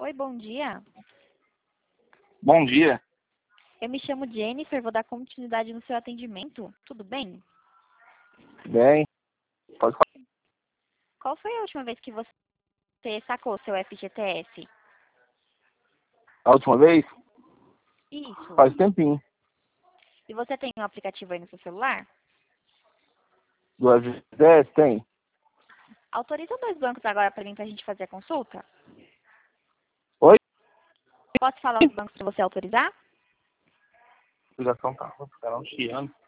Oi, bom dia. Bom dia. Eu me chamo Jennifer, vou dar continuidade no seu atendimento. Tudo bem? Bem, pode falar. Qual foi a última vez que você sacou seu FGTS? A última vez? Isso. Faz tempinho. E você tem um aplicativo aí no seu celular? Do FGTS tem? Autoriza 2 bancos agora para mim pra gente fazer a consulta? Oi? Posso falar os bancos para você autorizar? Ligação tá. Os caras chiando.